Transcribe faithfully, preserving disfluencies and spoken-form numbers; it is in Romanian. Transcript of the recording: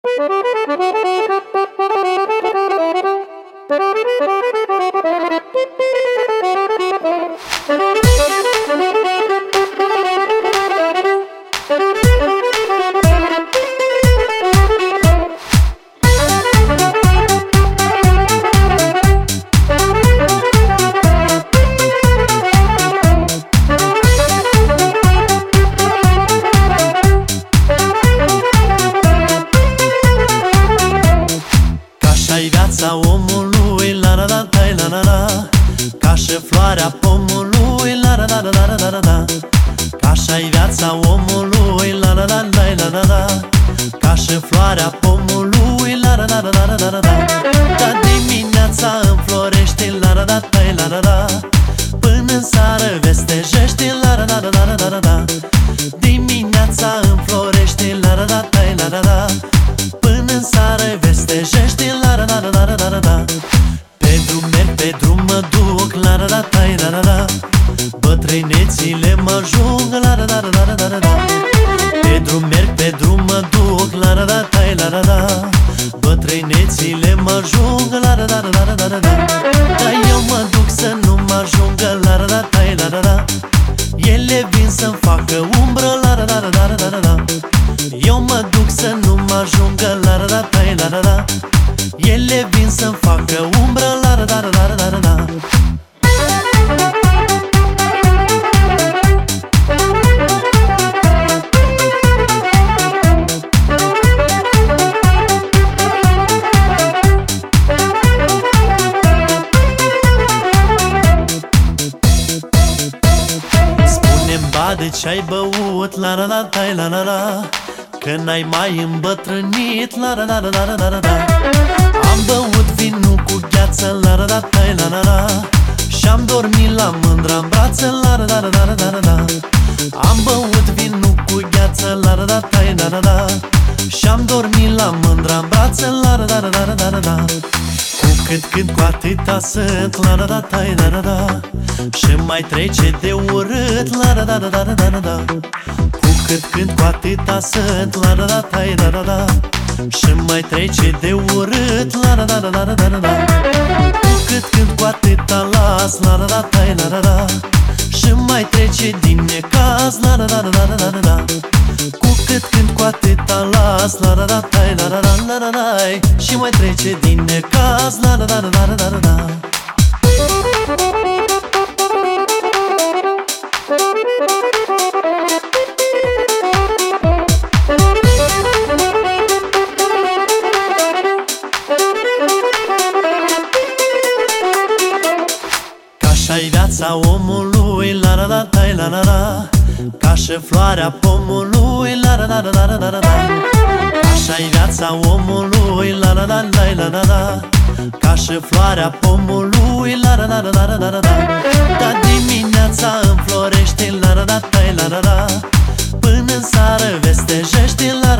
Ca-și viața omului, la la la la la la la, ca și floarea pomului, la la la la la la la. Ca-și viața omului, la la la la la la la, ca și floarea pomului, la la la la la la la. Dar dimineața înflorește, la la la la la la, până în seară vestejește, la la la la la la la. Dimineața înflorește, la la la la la la, până în seară vestejește, la la la la la la la. Pe drum merg, pe drum mă duc, la la la la la la, bătrânețile mă ajung, la la la la la la la. Pe drum merg, pe drum mă duc, la la la la la la, bătrânețile mă ajung, la la la la la la la. Dar eu mă duc să nu mă ajungă, la la la la la la, ele vin să-mi facă umbră, la la la la la la la. Eu mă duc să nu mă ajungă, la la la la la la, ele vin să-mi facă umbră, la la la la la la la. Spune-mi, ba, de ce-ai băut, la la la la la la, că n-ai mai îmbătrânit, la la la la la la la. Am băut vinul cu gheață, la la la la la la, și-am dormit la mândra-n brață, la la la la la la la. Am băut vinul cu gheață, la la la la la la, și-am dormit la mândra-n brață, la la la la la la la. Cu cât cânt, cu atâta sunt, la la la la la la, și mai trece de urât, la la la la la la la. Cu cât cânt, cu atâta sunt, la la la la la la, și mai trece de urât, la la la la la la la. Cu cât cânt, cu atâta las, la la la la la la, și mai trece din necaz, la la la la la la la. Cu cât cânt, cu atâta las, la la la la la la la la la, și mai trece din necaz, la la la la la la la. Ca-și viața omului, la la la la la la, ca și floarea pomului, la la la la la la la. Așa-i viața omului, la la la la la la, ca și floarea pomului, la la la la la la la. Dar dimineața înflorește, la la la la la la, până în seară vestejește, la